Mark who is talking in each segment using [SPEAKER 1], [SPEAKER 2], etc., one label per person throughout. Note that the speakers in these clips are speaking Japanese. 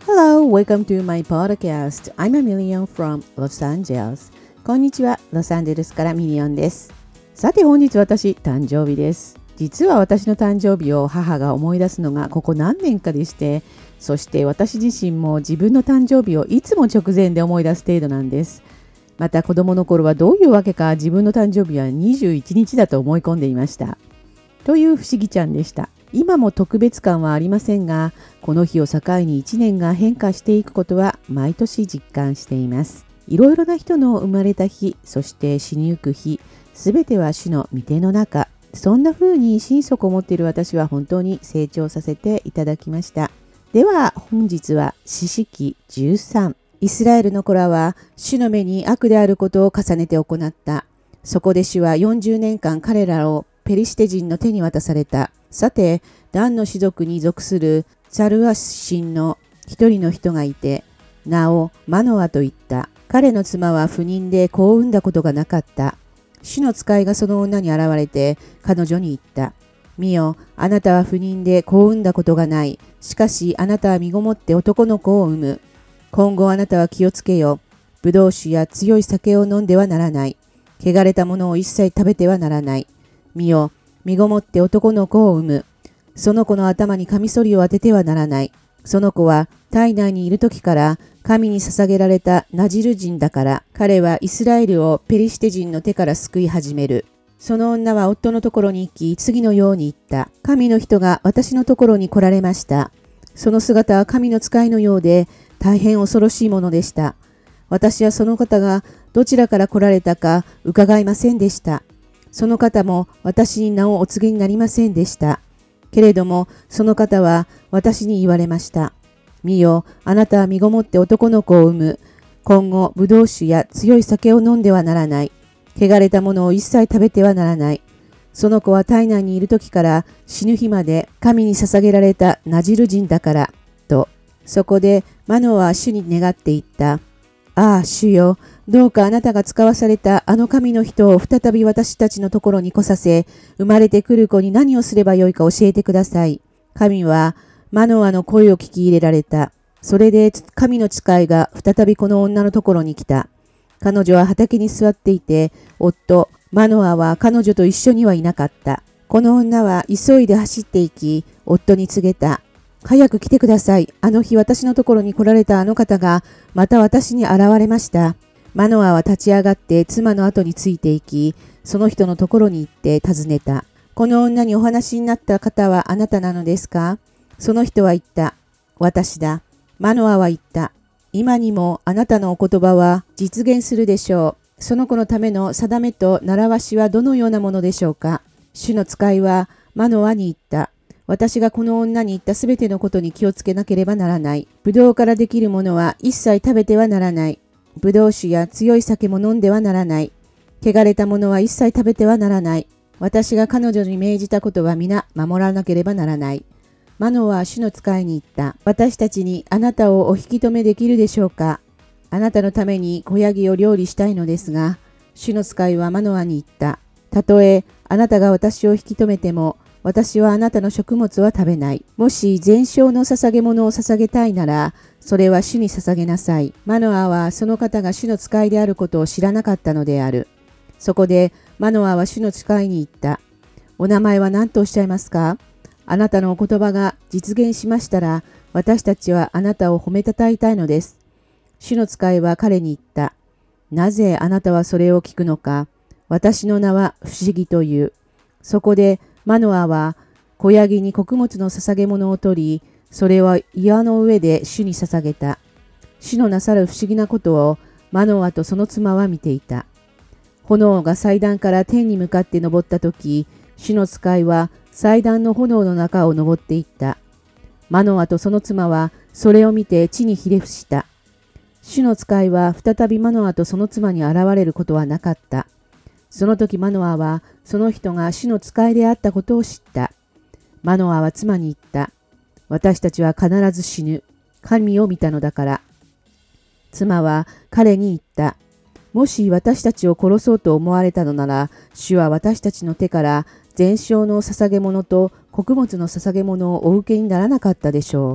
[SPEAKER 1] Hello, welcome to my podcast. I'm a million from Los Angeles. こんにちは、ロサンゼルスからミリオンです。さて本日私、誕生日です。実は私の誕生日を母が思い出すのがここ何年かでして、そして私自身も自分の誕生日をいつも直前で思い出す程度なんです。また子供の頃はどういうわけか自分の誕生日は21日だと思い込んでいました。という不思議ちゃんでした。今も特別感はありませんが、この日を境に1年が変化していくことは毎年実感しています。いろいろな人の生まれた日、そして死にゆく日、すべては主の御手の中。そんな風に心底思っている私は本当に成長させていただきました。では本日は四式13。イスラエルの子らは主の目に悪であることを重ねて行った。そこで主は40年間彼らをペリシテ人の手に渡された。さて、ダンの氏族に属するチャルアシンの一人の人がいて、名をマノアと言った。彼の妻は不妊で子を産んだことがなかった。主の使いがその女に現れて、彼女に言った。見よ、あなたは不妊で子を産んだことがない。しかし、あなたは身ごもって男の子を産む。今後あなたは気をつけよ。ブドウ酒や強い酒を飲んではならない。汚れたものを一切食べてはならない。見よ、身ごもって男の子を産む。その子の頭にカミソリを当ててはならない。その子は体内にいる時から神に捧げられたナジル人だから、彼はイスラエルをペリシテ人の手から救い始める。その女は夫のところに行き、次のように言った。神の人が私のところに来られました。その姿は神の使いのようで、大変恐ろしいものでした。私はその方がどちらから来られたか伺いませんでした。その方も私に名をお告げになりませんでした。けれども、その方は私に言われました。見よ、あなたは身ごもって男の子を産む。今後、ブドウ酒や強い酒を飲んではならない。汚れたものを一切食べてはならない。その子は体内にいる時から死ぬ日まで神に捧げられたナジル人だから、と。そこでマノは主に願っていった。ああ、主よ。どうかあなたが使わされたあの神の人を再び私たちのところに来させ、生まれてくる子に何をすればよいか教えてください。神はマノアの声を聞き入れられた。それで神の使いが再びこの女のところに来た。彼女は畑に座っていて、夫、マノアは彼女と一緒にはいなかった。この女は急いで走っていき、夫に告げた。早く来てください。あの日私のところに来られたあの方がまた私に現れました。マノアは立ち上がって妻の後についていき、その人のところに行って尋ねた。この女にお話になった方はあなたなのですか？その人は言った。私だ。マノアは言った。今にもあなたのお言葉は実現するでしょう。その子のための定めと習わしはどのようなものでしょうか？主の使いはマノアに言った。私がこの女に言ったすべてのことに気をつけなければならない。ブドウからできるものは一切食べてはならない。ブドウ酒や強い酒も飲んではならない。汚れたものは一切食べてはならない。私が彼女に命じたことは皆守らなければならない。マノは主の使いに言った。私たちにあなたをお引き止めできるでしょうか？あなたのために子ヤギを料理したいのですが、主の使いはマノアに言った。たとえあなたが私を引き止めても、私はあなたの食物は食べない。もし全焼の捧げ物を捧げたいなら、それは主に捧げなさい。マノアはその方が主の使いであることを知らなかったのである。そこでマノアは主の使いに言った。お名前は何とおっしゃいますか？あなたのお言葉が実現しましたら、私たちはあなたを褒めたたえたいのです。主の使いは彼に言った。なぜあなたはそれを聞くのか？私の名は不思議という。そこでマノアは子ヤギに穀物の捧げ物を取り、それは岩の上で主に捧げた。主のなさる不思議なことをマノアとその妻は見ていた。炎が祭壇から天に向かって昇ったとき、主の使いは祭壇の炎の中を昇っていった。マノアとその妻はそれを見て地にひれ伏した。主の使いは再びマノアとその妻に現れることはなかった。その時マノアはその人が主の使いであったことを知った。マノアは妻に言った。私たちは必ず死ぬ。神を見たのだから。妻は彼に言った。もし私たちを殺そうと思われたのなら、主は私たちの手から全焼の捧げ物と穀物の捧げ物をお受けにならなかったでしょう。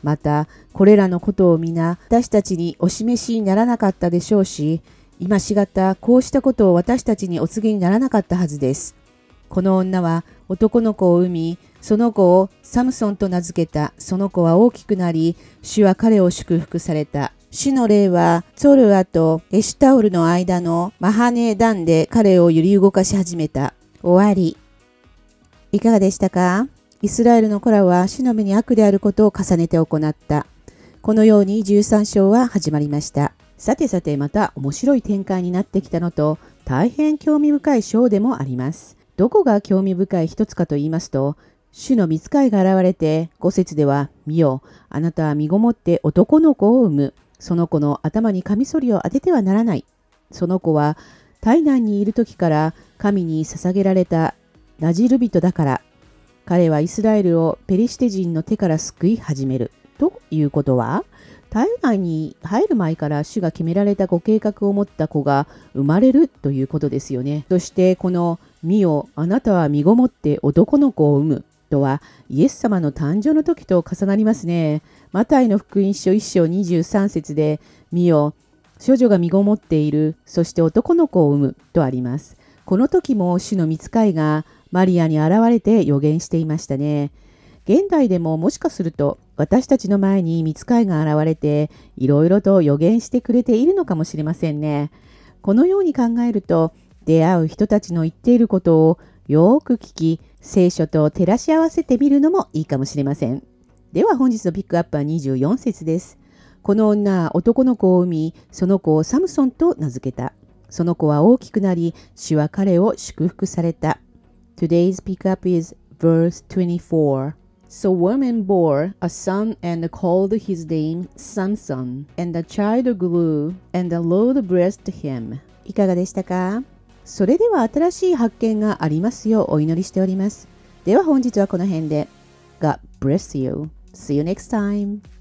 [SPEAKER 1] また、これらのことを皆、私たちにお示しにならなかったでしょうし、今しがたこうしたことを私たちにお告げにならなかったはずです。この女は男の子を産み、その子をサムソンと名付けた。その子は大きくなり、主は彼を祝福された。主の霊はツォルアとエシュタオルの間のマハネダンで彼を揺り動かし始めた。終わり。いかがでしたか？イスラエルの子らは主の目に悪であることを重ねて行った。このように13章は始まりました。さてさて、また面白い展開になってきたのと、大変興味深い章でもあります。どこが興味深い一つかと言いますと、主の御使いが現れて、5節では、見よ、あなたは身ごもって男の子を産む。その子の頭にカミソリを当ててはならない。その子は胎内にいる時から神に捧げられたナジル人だから、彼はイスラエルをペリシテ人の手から救い始める。ということは、胎内に入る前から主が決められたご計画を持った子が生まれるということですよね。そしてこの見よ、あなたは身ごもって男の子を産むとはイエス様の誕生の時と重なりますね。マタイの福音書1章23節で、見よ、処女が身ごもっている、そして男の子を産むとあります。この時も主の御使いがマリアに現れて予言していましたね。現代でももしかすると私たちの前に御使いが現れていろいろと予言してくれているのかもしれませんね。このように考えると、出会う人たちの言っていることをよく聞き、聖書と照らし合わせてみるのもいいかもしれません。では本日のピックアップは24節です。この女は男の子を産み、その子をサムソンと名付けた。その子は大きくなり、主は彼を祝福された。Today's pickup is verse 24. So woman bore a son and called his name Samson, and the child grew, and the Lord blessed him. いかがでしたか？それでは新しい発見がありますようお祈りしております。では本日はこの辺で。God bless you. See you next time.